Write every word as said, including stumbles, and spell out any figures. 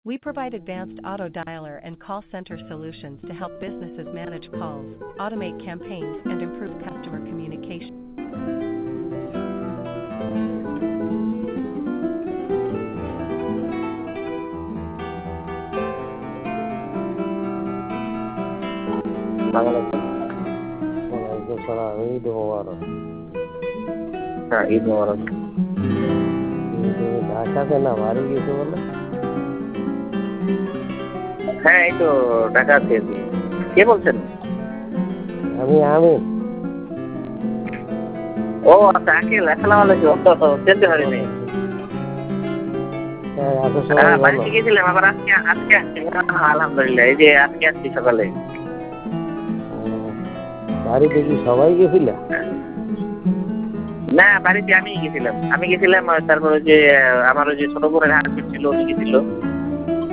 We provide advanced auto dialer and call center solutions to help businesses manage calls, automate campaigns, and improve customer communication. वालेकुम सलाम, ईद मुबारक। হ্যাঁ, ঈদ মোবারক। তুমি ঢাকা থেকে না বাড়ি গেছো বলে? হ্যাঁ, এই তো ঢাকা থেকে। কে বলছেন? আমি আমিন। ও আচ্ছা, আঙ্কেল আসসালামু আলাইকুম। চিনতে পারিনি। হ্যাঁ, আছো সবাই হ্যাঁ, ভালো? বাড়িতে গেছিলাম, আবার আজকে আজকে আসছি। আলহামদুলিল্লাহ, এই যে আজকে আসছি সকালে। বাড়িতে কি সবাই গেছিলা? না, বাড়িতে আমি গেছিলাম। আমি গেছিলাম, তারপরে যে আমার ওই যে ছোট বোনের হাসপাতাল ছিল, উনি গেছিল।